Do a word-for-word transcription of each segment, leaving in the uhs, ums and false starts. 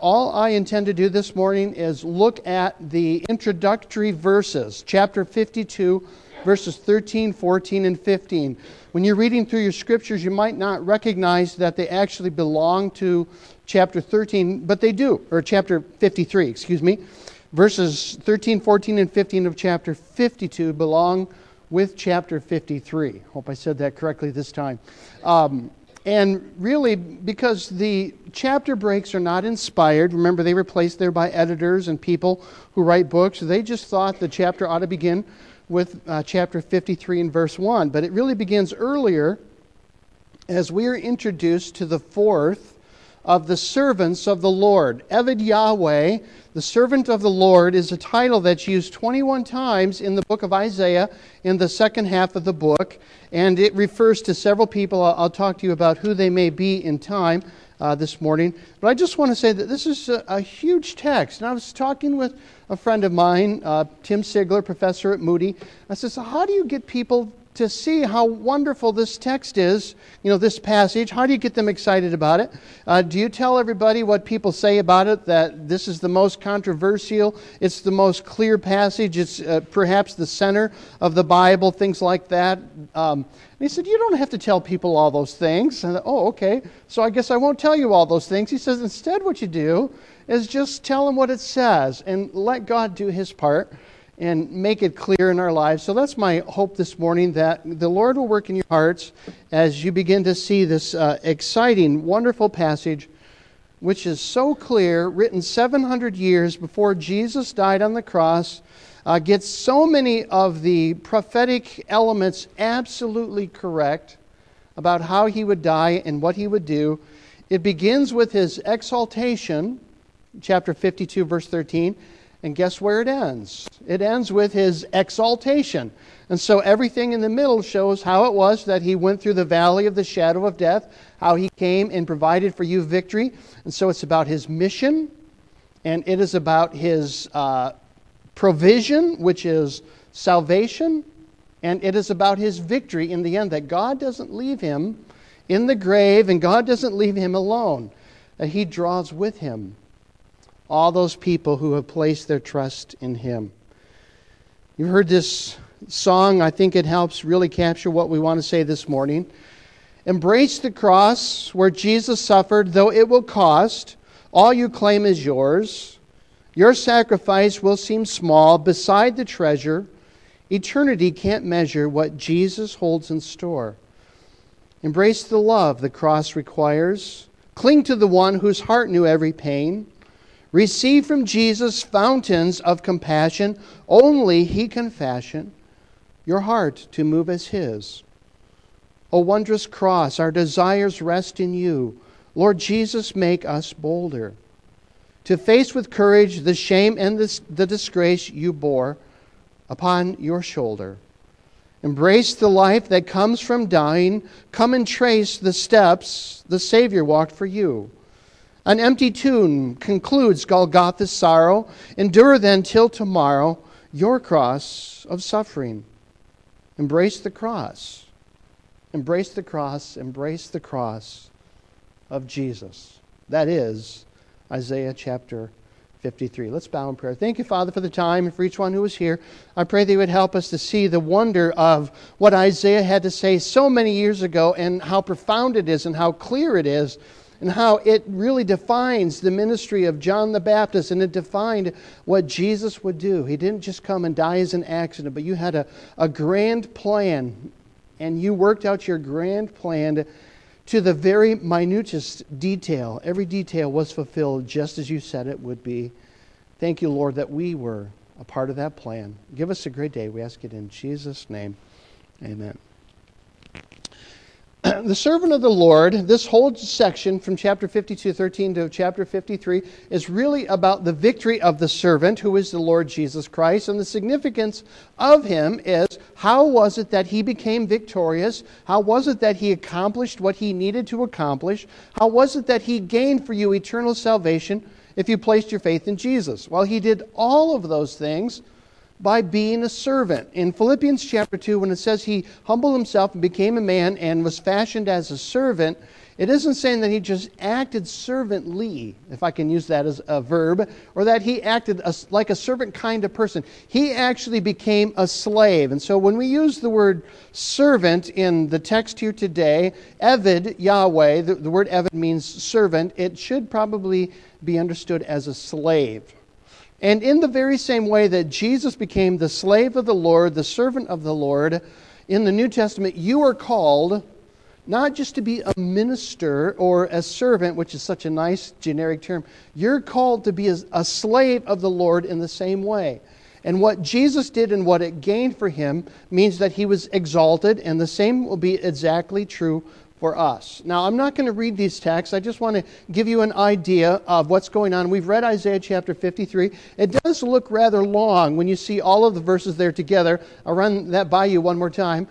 all I intend to do this morning is look at the introductory verses, chapter fifty-two, verses thirteen, fourteen, and fifteen. When you're reading through your scriptures, you might not recognize that they actually belong to chapter thirteen, but they do, or chapter fifty-three, excuse me. Verses thirteen, fourteen, and fifteen of chapter fifty-two belong with chapter fifty-three. Hope I said that correctly this time. Um, and really, because the chapter breaks are not inspired, remember they were placed there by editors and people who write books, they just thought the chapter ought to begin with uh, chapter fifty-three and verse one. But it really begins earlier as we are introduced to the fourth of the servants of the Lord. Eved Yahweh, the servant of the Lord, is a title that's used twenty-one times in the book of Isaiah in the second half of the book. And it refers to several people. I'll, I'll talk to you about who they may be in time uh, this morning. But I just want to say that this is a, a huge text. And I was talking with a friend of mine, uh, Tim Sigler, professor at Moody. I said, so how do you get people to see how wonderful this text is, you know, this passage? How do you get them excited about it? Uh, do you tell everybody what people say about it, that this is the most controversial, it's the most clear passage, it's uh, perhaps the center of the Bible, things like that? Um, and he said, you don't have to tell people all those things. And I thought, oh, okay, so I guess I won't tell you all those things. He says, instead what you do is just tell them what it says and let God do His part and make it clear in our lives. So that's my hope this morning, that the Lord will work in your hearts as you begin to see this uh, exciting, wonderful passage, which is so clear, written seven hundred years before Jesus died on the cross, uh, gets so many of the prophetic elements absolutely correct about how He would die and what He would do. It begins with His exaltation, chapter fifty-two, verse thirteen, and guess where it ends? It ends with His exaltation. And so everything in the middle shows how it was that He went through the valley of the shadow of death, how He came and provided for you victory. And so it's about His mission, and it is about His uh, provision, which is salvation, and it is about His victory in the end, that God doesn't leave Him in the grave, and God doesn't leave Him alone. That He draws with Him all those people who have placed their trust in Him. You've heard this song. I think it helps really capture what we want to say this morning. Embrace the cross where Jesus suffered, though it will cost. All you claim is yours. Your sacrifice will seem small beside the treasure. Eternity can't measure what Jesus holds in store. Embrace the love the cross requires. Cling to the one whose heart knew every pain. Receive from Jesus fountains of compassion. Only He can fashion your heart to move as His. O wondrous cross, our desires rest in You. Lord Jesus, make us bolder to face with courage the shame and the, the disgrace You bore upon Your shoulder. Embrace the life that comes from dying. Come and trace the steps the Savior walked for You. An empty tomb concludes Golgotha's sorrow. Endure then till tomorrow Your cross of suffering. Embrace the cross. Embrace the cross. Embrace the cross of Jesus. That is Isaiah chapter fifty-three. Let's bow in prayer. Thank You, Father, for the time and for each one who is here. I pray that You would help us to see the wonder of what Isaiah had to say so many years ago, and how profound it is and how clear it is, and how it really defines the ministry of John the Baptist, and it defined what Jesus would do. He didn't just come and die as an accident, but You had a, a grand plan, and You worked out Your grand plan to the very minutest detail. Every detail was fulfilled just as You said it would be. Thank You, Lord, that we were a part of that plan. Give us a great day. We ask it in Jesus' name. Amen. The servant of the Lord, this whole section from chapter fifty-two, thirteen to chapter fifty-three, is really about the victory of the servant, who is the Lord Jesus Christ. And the significance of Him is, how was it that He became victorious? How was it that He accomplished what He needed to accomplish? How was it that He gained for you eternal salvation if you placed your faith in Jesus? Well, He did all of those things by being a servant. In Philippians chapter two, when it says He humbled Himself and became a man and was fashioned as a servant, It isn't saying that he just acted servantly, if I can use that as a verb, or that he acted a, like a servant kind of person. He actually became a slave. And so when we use the word servant in the text here today, Eved, Yahweh, the, the word Eved means servant, it should probably be understood as a slave. And in the very same way that Jesus became the slave of the Lord, the servant of the Lord, in the New Testament, you are called not just to be a minister or a servant, which is such a nice generic term. You're called to be a, a slave of the Lord in the same way. And what Jesus did and what it gained for him means that he was exalted, and the same will be exactly true for us. Now, I'm not going to read these texts. I just want to give you an idea of what's going on. We've read Isaiah chapter fifty-three. It does look rather long when you see all of the verses there together. I'll run that by you one more time.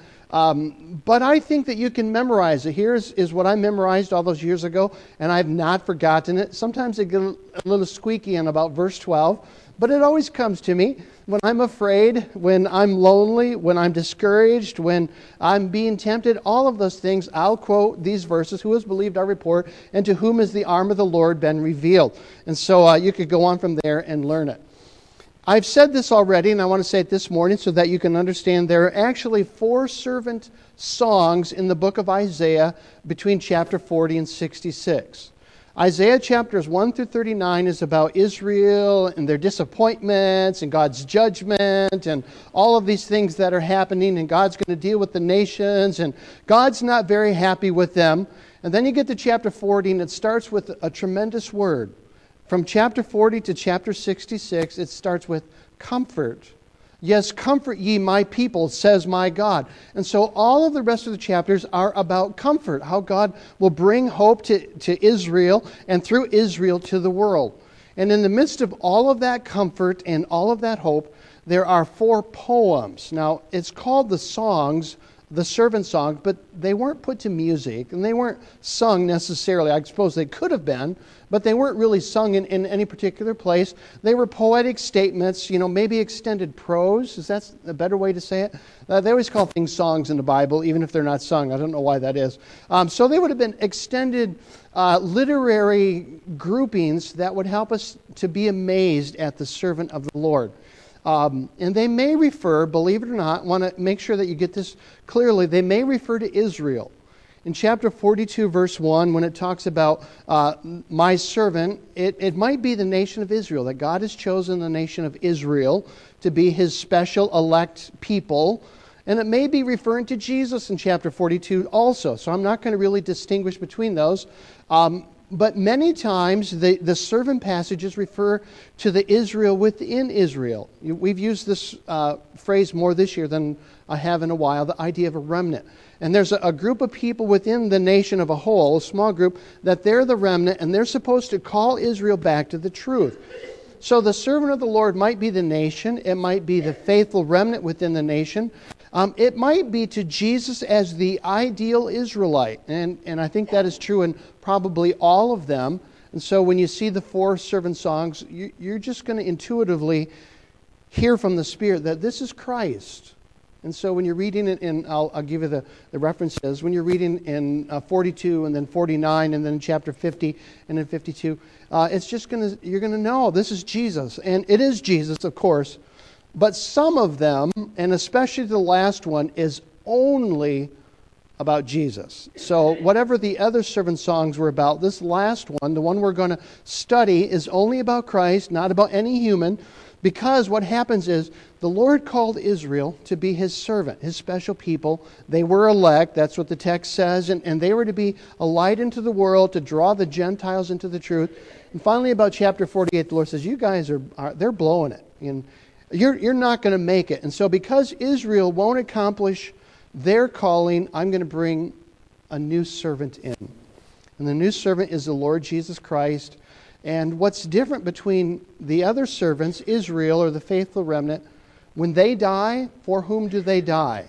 Um, but I think that you can memorize it. Here's is what I memorized all those years ago, and I've not forgotten it. Sometimes I get a little squeaky on about verse twelve, but it always comes to me when I'm afraid, when I'm lonely, when I'm discouraged, when I'm being tempted. All of those things, I'll quote these verses. Who has believed our report, and to whom has the arm of the Lord been revealed? And so uh, you could go on from there and learn it. I've said this already, and I want to say it this morning so that you can understand. There are actually four servant songs in the book of Isaiah between chapter forty and sixty-six. Isaiah chapters one through thirty-nine is about Israel and their disappointments and God's judgment and all of these things that are happening, and God's going to deal with the nations, and God's not very happy with them. And then you get to chapter forty, and it starts with a tremendous word. From chapter forty to chapter sixty-six, it starts with comfort. Yes, comfort ye my people, says my God. And so all of the rest of the chapters are about comfort, how God will bring hope to, to Israel and through Israel to the world. And in the midst of all of that comfort and all of that hope, there are four poems. Now, it's called the songs, the servant songs, but they weren't put to music, and they weren't sung necessarily. I suppose they could have been, but they weren't really sung in, in any particular place. They were poetic statements, you know, maybe extended prose. Is that a better way to say it? Uh, they always call things songs in the Bible, even if they're not sung. I don't know why that is. Um, so they would have been extended uh, literary groupings that would help us to be amazed at the servant of the Lord. Um, and they may refer, believe it or not, want to make sure that you get this clearly, they may refer to Israel. In chapter forty-two, verse one, when it talks about uh, my servant, it, it might be the nation of Israel, that God has chosen the nation of Israel to be his special elect people. And it may be referring to Jesus in chapter forty-two also. So I'm not going to really distinguish between those. Um, But many times the, the servant passages refer to the Israel within Israel. We've used this uh, phrase more this year than I have in a while, the idea of a remnant. And there's a, a group of people within the nation of a whole, a small group, that they're the remnant, and they're supposed to call Israel back to the truth. So the servant of the Lord might be the nation. It might be the faithful remnant within the nation. Um, it might be to Jesus as the ideal Israelite. And, and I think that is true in probably all of them. And so when you see the four servant songs, you, you're just going to intuitively hear from the Spirit that this is Christ. And so when you're reading it in, I'll, I'll give you the, the references, when you're reading in uh, forty-two and then forty-nine and then chapter fifty and then fifty-two, uh, it's just going to, you're going to know this is Jesus. And it is Jesus, of course. But some of them, and especially the last one, is only about Jesus. So whatever the other servant songs were about, this last one, the one we're going to study, is only about Christ, not about any human, because what happens is the Lord called Israel to be his servant, his special people. They were elect, that's what the text says, and, and they were to be a light into the world, to draw the Gentiles into the truth. And finally, about chapter forty-eight, the Lord says, you guys are, are they're blowing it. And You're, you're not going to make it. And so because Israel won't accomplish their calling, I'm going to bring a new servant in. And the new servant is the Lord Jesus Christ. And what's different between the other servants, Israel or the faithful remnant, when they die, for whom do they die?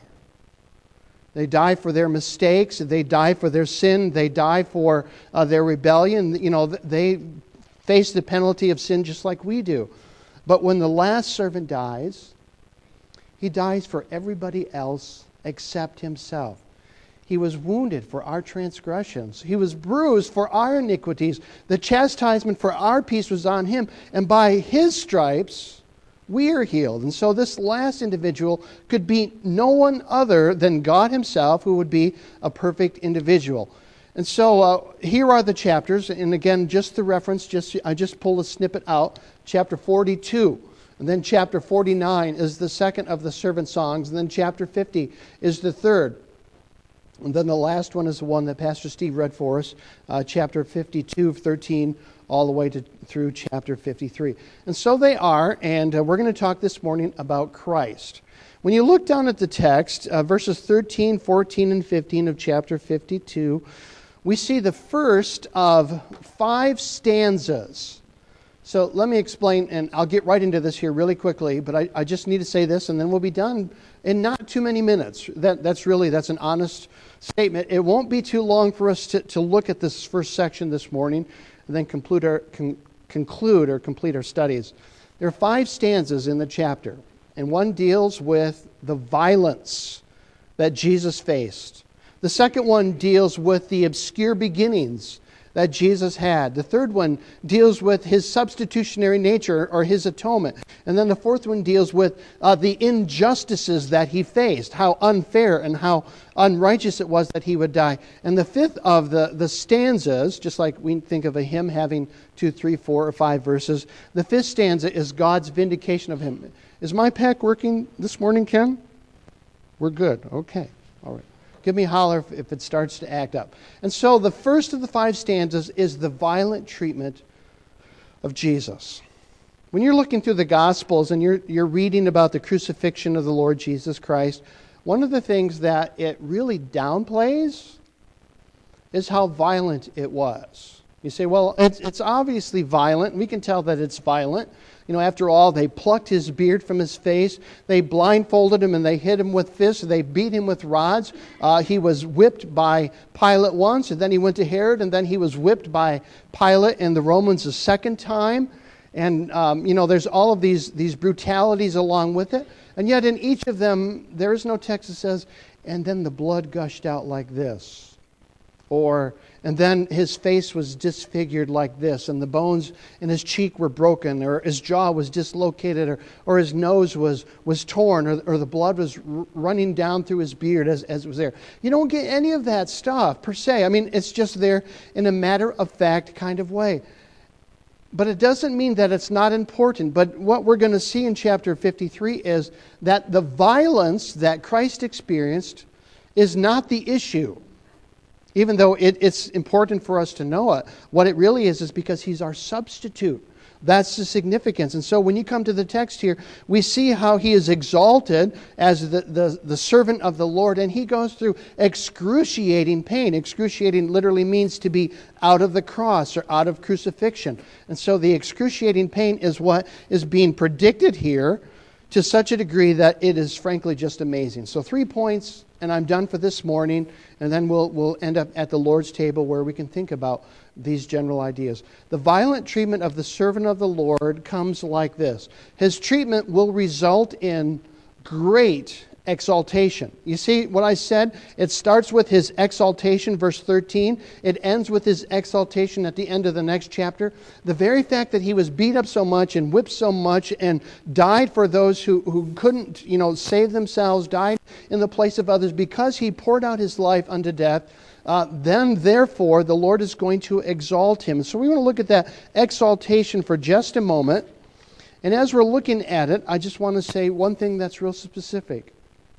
They die for their mistakes. They die for their sin. They die for uh, their rebellion. You know, they face the penalty of sin just like we do. But when the last servant dies, he dies for everybody else except himself. He was wounded for our transgressions. He was bruised for our iniquities. The chastisement for our peace was on him. And by his stripes, we are healed. And so this last individual could be no one other than God himself, who would be a perfect individual. And so uh, here are the chapters. And again, just the reference, just I just pulled a snippet out. Chapter forty-two. And then chapter forty-nine is the second of the servant songs. And then chapter fifty is the third. And then the last one is the one that Pastor Steve read for us, uh, chapter fifty-two, thirteen, all the way to through chapter fifty-three. And so they are, and uh, we're going to talk this morning about Christ. When you look down at the text, uh, verses thirteen, fourteen, and fifteen of chapter fifty-two, we see the first of five stanzas. So let me explain, and I'll get right into this here really quickly, but I, I just need to say this, and then we'll be done in not too many minutes. That, that's really, that's an honest statement. It won't be too long for us to, to look at this first section this morning, and then conclude our, con, conclude or complete our studies. There are five stanzas in the chapter, and one deals with the violence that Jesus faced. The second one deals with the obscure beginnings that Jesus had. The third one deals with his substitutionary nature or his atonement. And then the fourth one deals with uh, the injustices that he faced, how unfair and how unrighteous it was that he would die. And the fifth of the, the stanzas, just like we think of a hymn having two, three, four, or five verses, the fifth stanza is God's vindication of him. Is my pack working this morning, Ken? We're good. Okay. All right. Give me a holler if, if it starts to act up. And so the first of the five stanzas is the violent treatment of Jesus. When you're looking through the Gospels and you're, you're reading about the crucifixion of the Lord Jesus Christ, one of the things that it really downplays is how violent it was. You say, well, it's, it's obviously violent. We can tell that it's violent. You know, after all, they plucked his beard from his face. They blindfolded him and they hit him with fists. They beat him with rods. Uh, he was whipped by Pilate once, and then he went to Herod, and then he was whipped by Pilate and the Romans a second time. And, um, you know, there's all of these, these brutalities along with it. And yet in each of them, there is no text that says, and then the blood gushed out like this. Or, and then his face was disfigured like this, and the bones in his cheek were broken, or his jaw was dislocated, or, or his nose was, was torn, or, or the blood was r- running down through his beard as, as it was there. You don't get any of that stuff, per se. I mean, it's just there in a matter-of-fact kind of way. But it doesn't mean that it's not important. But what we're going to see in chapter fifty-three is that the violence that Christ experienced is not the issue. Even though it, it's important for us to know it, what it really is is because he's our substitute. That's the significance. And so when you come to the text here, we see how he is exalted as the, the, the servant of the Lord, and he goes through excruciating pain. Excruciating literally means to be out of the cross or out of crucifixion. And so the excruciating pain is what is being predicted here to such a degree that it is frankly just amazing. So three points, and I'm done for this morning, and then we'll we'll end up at the Lord's table where we can think about these general ideas. The violent treatment of the servant of the Lord comes like this. His treatment will result in great exaltation. You see what I said? It starts with his exaltation, verse thirteen. It ends with his exaltation at the end of the next chapter. The very fact that he was beat up so much and whipped so much and died for those who, who couldn't, you know, save themselves, died in the place of others because he poured out his life unto death, uh, then therefore the Lord is going to exalt him. So we want to look at that exaltation for just a moment. And as we're looking at it, I just want to say one thing that's real specific.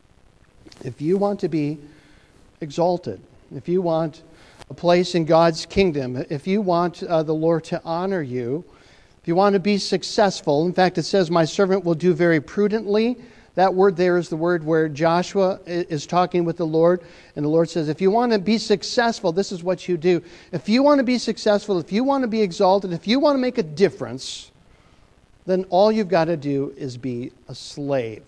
If you want to be exalted, if you want a place in God's kingdom, if you want uh, the Lord to honor you, if you want to be successful, in fact, it says, my servant will do very prudently. That word there is the word where Joshua is talking with the Lord, and the Lord says, if you want to be successful, this is what you do. If you want to be successful, if you want to be exalted, if you want to make a difference, then all you've got to do is be a slave.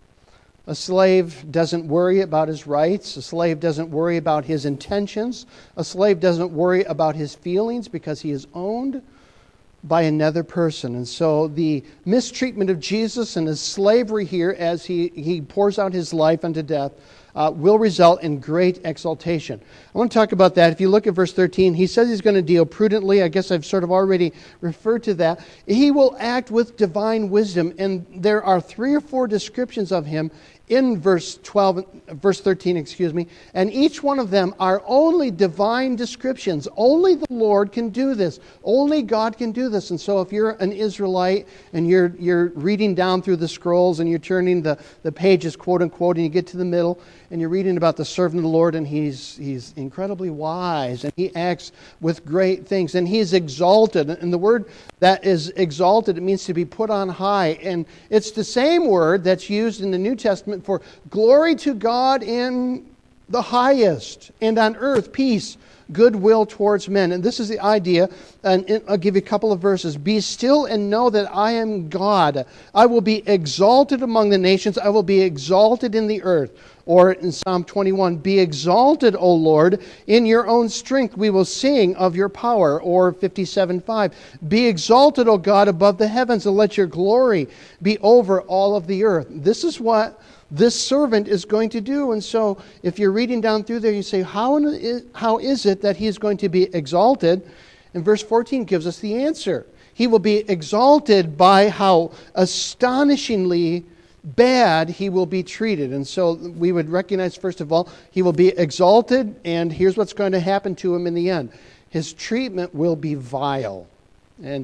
A slave doesn't worry about his rights. A slave doesn't worry about his intentions. A slave doesn't worry about his feelings because he is owned by another person. And so the mistreatment of Jesus and his slavery here as he, he pours out his life unto death uh, will result in great exaltation. I want to talk about that. If you look at verse thirteen, he says he's going to deal prudently. I guess I've sort of already referred to that. He will act with divine wisdom, and there are three or four descriptions of him in verse twelve, verse thirteen, excuse me, and each one of them are only divine descriptions. Only the Lord can do this. Only God can do this. And so if you're an Israelite and you're you're reading down through the scrolls and you're turning the, the pages, quote unquote, and you get to the middle and you're reading about the servant of the Lord, and he's he's incredibly wise and he acts with great things and he's exalted. And the word that is exalted, it means to be put on high. And it's the same word that's used in the New Testament for glory to God in the highest, and on earth peace, goodwill towards men. And this is the idea, and I'll give you a couple of verses. Be still and know that I am God. I will be exalted among the nations. I will be exalted in the earth. Or in Psalm twenty-one, be exalted, O Lord, in your own strength we will sing of your power. Or fifty-seven five, be exalted, O God, above the heavens, and let your glory be over all of the earth. This is what this servant is going to do. And so if you're reading down through there, you say, how is, how is it that he is going to be exalted? And verse fourteen gives us the answer. He will be exalted by how astonishingly bad he will be treated. And so we would recognize, first of all, he will be exalted, and here's what's going to happen to him in the end. His treatment will be vile. And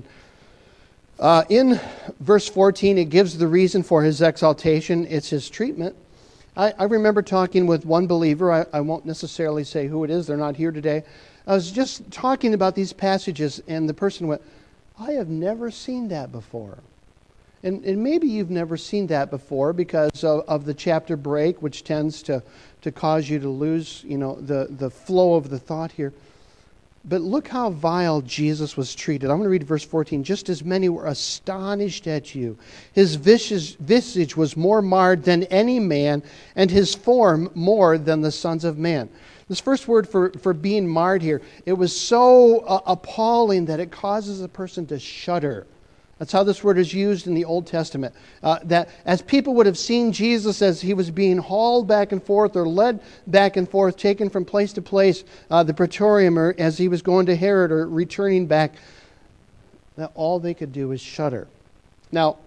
uh, in verse fourteen, it gives the reason for his exaltation. It's his treatment. I, I remember talking with one believer. I, I won't necessarily say who it is. They're not here today. I was just talking about these passages, and the person went, I have never seen that before. And, and maybe you've never seen that before because of, of the chapter break, which tends to, to cause you to lose, you know, the, the flow of the thought here. But look how vile Jesus was treated. I'm going to read verse fourteen. Just as many were astonished at you. His visage, visage was more marred than any man, and his form more than the sons of man. This first word for, for being marred here, it was so uh, appalling that it causes a person to shudder. That's how this word is used in the Old Testament. Uh, that as people would have seen Jesus as he was being hauled back and forth or led back and forth, taken from place to place, uh, the praetorium, or as he was going to Herod or returning back, that all they could do is shudder. Now,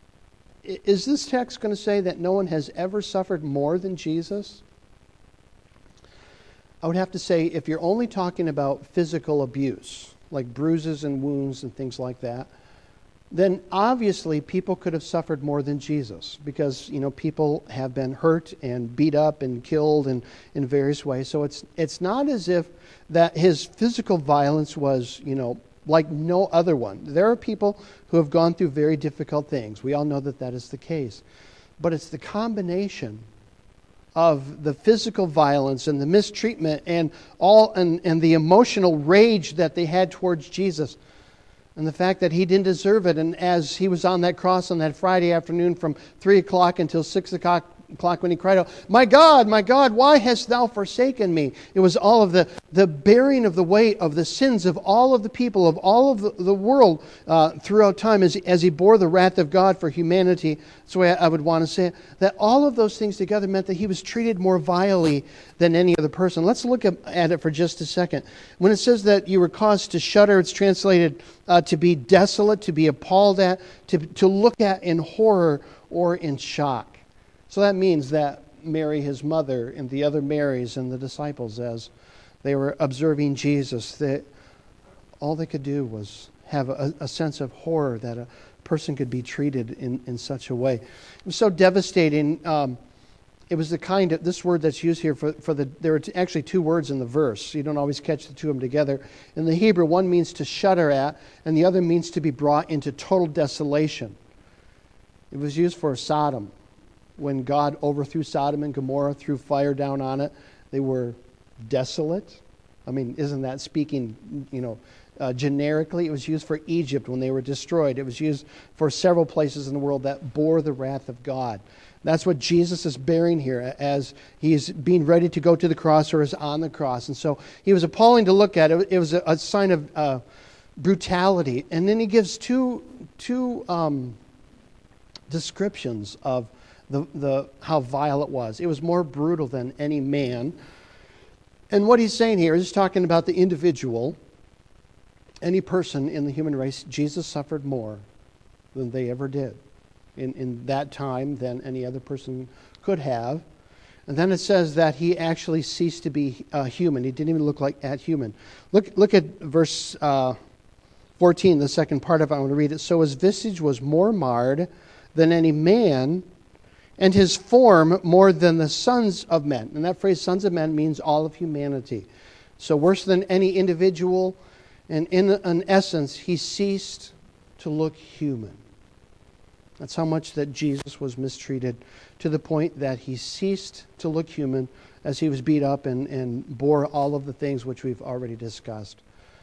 is this text going to say that no one has ever suffered more than Jesus? I would have to say if you're only talking about physical abuse, like bruises and wounds and things like that, then obviously people could have suffered more than Jesus because, you know, people have been hurt and beat up and killed in, in various ways. So it's it's not as if that his physical violence was, you know, like no other one. There are people who have gone through very difficult things. We all know that that is the case. But it's the combination of the physical violence and the mistreatment and all and, and the emotional rage that they had towards Jesus. And the fact that he didn't deserve it. And as he was on that cross on that Friday afternoon from three o'clock until six o'clock when he cried out, my God, my God, why hast thou forsaken me? It was all of the, the bearing of the weight of the sins of all of the people, of all of the, the world uh, throughout time as, as he bore the wrath of God for humanity. That's the way I, I would want to say it. That all of those things together meant that he was treated more vilely than any other person. Let's look at, at it for just a second. When it says that you were caused to shudder, it's translated uh, to be desolate, to be appalled at, to, to look at in horror or in shock. So that means that Mary, his mother, and the other Marys and the disciples, as they were observing Jesus, that all they could do was have a, a sense of horror that a person could be treated in, in such a way. It was so devastating. Um, it was the kind of, this word that's used here for, for the, there are actually two words in the verse. You don't always catch the two of them together. In the Hebrew, one means to shudder at, and the other means to be brought into total desolation. It was used for Sodom. When God overthrew Sodom and Gomorrah, threw fire down on it, they were desolate. I mean, isn't that speaking, you know, uh, generically? It was used for Egypt when they were destroyed. It was used for several places in the world that bore the wrath of God. That's what Jesus is bearing here as he's being ready to go to the cross or is on the cross. And so he was appalling to look at. It, it was a, a sign of uh, brutality. And then he gives two, two um, descriptions of the, the, how vile it was. It was more brutal than any man. And what he's saying here is talking about the individual, any person in the human race. Jesus suffered more than they ever did in, in that time than any other person could have. And then it says that he actually ceased to be uh, human. He didn't even look like at human. Look, look at verse uh, fourteen, the second part of it. I want to read it. So his visage was more marred than any man, and his form more than the sons of men. And that phrase, sons of men, means all of humanity. So worse than any individual. And in an essence, he ceased to look human. That's how much that Jesus was mistreated, to the point that he ceased to look human as he was beat up and, and bore all of the things which we've already discussed.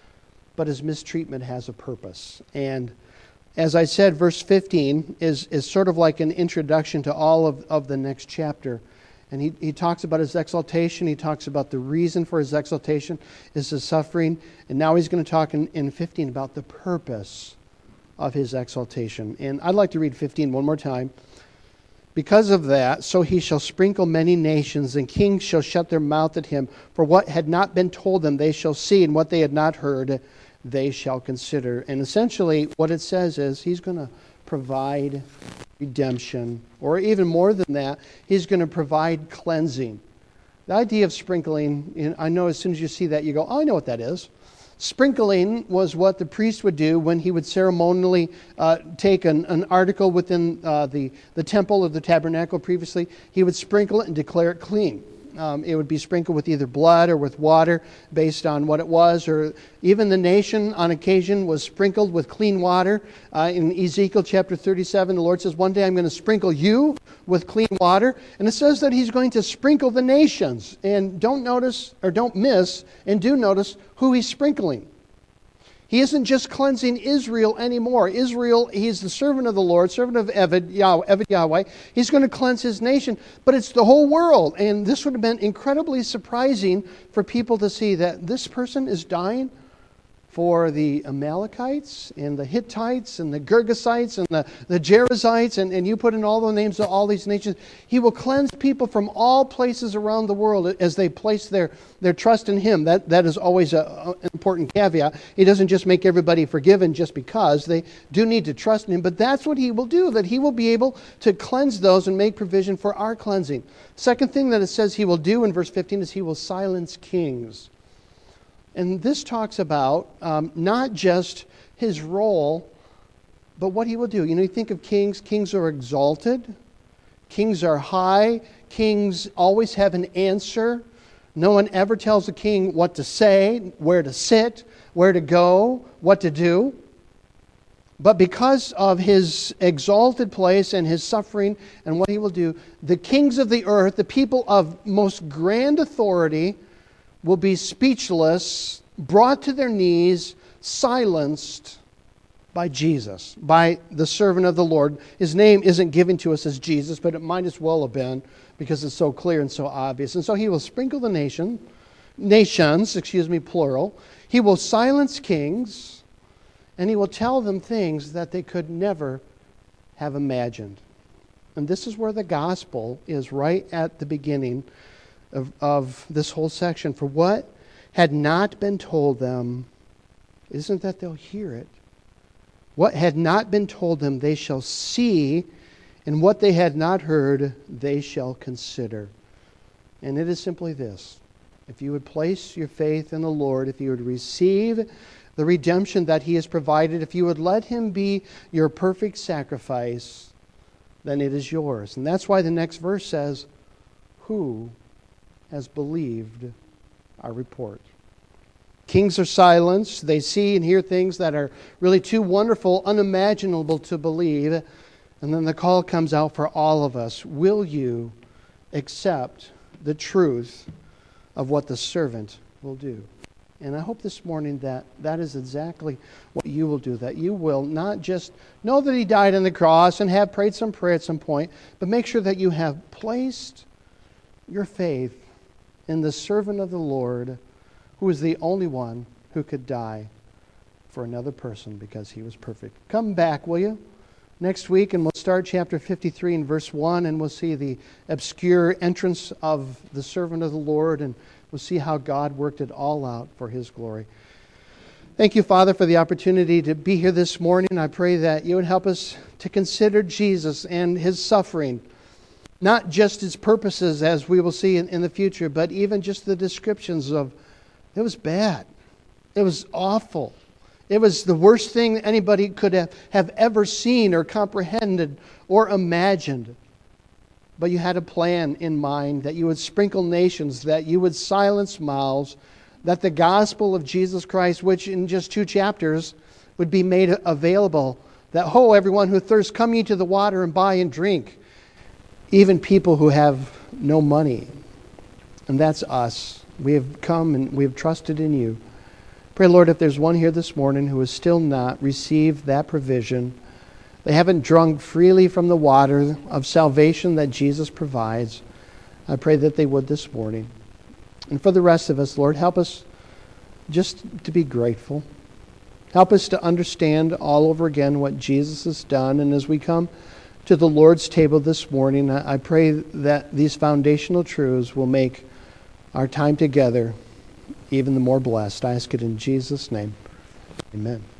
But his mistreatment has a purpose. And as I said, verse fifteen is, is sort of like an introduction to all of, of the next chapter. And he, he talks about his exaltation. He talks about the reason for his exaltation is his suffering. And now he's going to talk in, in fifteen about the purpose of his exaltation. And I'd like to read fifteen one more time. Because of that, so he shall sprinkle many nations, and kings shall shut their mouth at him. For what had not been told them they shall see, and what they had not heard they shall consider. And essentially what it says is he's going to provide redemption, or even more than that, he's going to provide cleansing. The idea of sprinkling, I know as soon as you see that, you go, oh, I know what that is. Sprinkling was what the priest would do when he would ceremonially uh, take an, an article within uh, the, the temple or the tabernacle previously. He would sprinkle it and declare it clean. Um, it would be sprinkled with either blood or with water based on what it was. Or even the nation on occasion was sprinkled with clean water. Uh, in Ezekiel chapter thirty-seven, the Lord says, one day I'm going to sprinkle you with clean water. And it says that he's going to sprinkle the nations. And don't notice, or don't miss, and do notice who he's sprinkling. He isn't just cleansing Israel anymore. Israel, he's the servant of the Lord, servant of Eved, Yahweh, Eved Yahweh. He's going to cleanse his nation, but it's the whole world. And this would have been incredibly surprising for people to see that this person is dying for the Amalekites and the Hittites and the Girgasites and the, the Jerizzites, and, and you put in all the names of all these nations. He will cleanse people from all places around the world as they place their, their trust in him. That, that is always a, a, an important caveat. He doesn't just make everybody forgiven just because. They do need to trust in him, but that's what he will do, that he will be able to cleanse those and make provision for our cleansing. Second thing that it says he will do in verse fifteen is he will silence kings. And this talks about um, not just his role, but what he will do. You know, you think of kings. Kings are exalted. Kings are high. Kings always have an answer. No one ever tells a king what to say, where to sit, where to go, what to do. But because of his exalted place and his suffering and what he will do, the kings of the earth, the people of most grand authority, will be speechless, brought to their knees, silenced by Jesus, by the servant of the Lord. His name isn't given to us as Jesus, but it might as well have been because it's so clear and so obvious. And so he will sprinkle the nation, nations, excuse me, plural. He will silence kings, and he will tell them things that they could never have imagined. And this is where the gospel is right at the beginning Of, of this whole section. For what had not been told them, isn't that they'll hear it? What had not been told them they shall see, and what they had not heard they shall consider. And it is simply this. If you would place your faith in the Lord, if you would receive the redemption that he has provided, if you would let him be your perfect sacrifice, then it is yours. And that's why the next verse says, who has believed our report? Kings are silenced. They see and hear things that are really too wonderful, unimaginable to believe. And then the call comes out for all of us. Will you accept the truth of what the servant will do? And I hope this morning that that is exactly what you will do. That you will not just know that he died on the cross and have prayed some prayer at some point, but make sure that you have placed your faith in the servant of the Lord, who is the only one who could die for another person because he was perfect. Come back, will you? next week, and we'll start chapter fifty-three in verse one, and we'll see the obscure entrance of the servant of the Lord, and we'll see how God worked it all out for His glory. Thank you, Father, for the opportunity to be here this morning. I pray that you would help us to consider Jesus and His suffering, not just His purposes, as we will see in, in the future, but even just the descriptions of, it was bad. It was awful. It was the worst thing anybody could have, have ever seen or comprehended or imagined. But you had a plan in mind that you would sprinkle nations, that you would silence mouths, that the gospel of Jesus Christ, which in just two chapters would be made available, that, ho, everyone who thirsts, come ye to the water and buy and drink, even people who have no money. And that's us. We have come and we have trusted in you. Pray, Lord, if there's one here this morning who has still not received that provision, they haven't drunk freely from the water of salvation that Jesus provides, I pray that they would this morning. And for the rest of us, Lord, help us just to be grateful. Help us to understand all over again what Jesus has done. And as we come to the Lord's table this morning, I pray that these foundational truths will make our time together even the more blessed. I ask it in Jesus' name. Amen.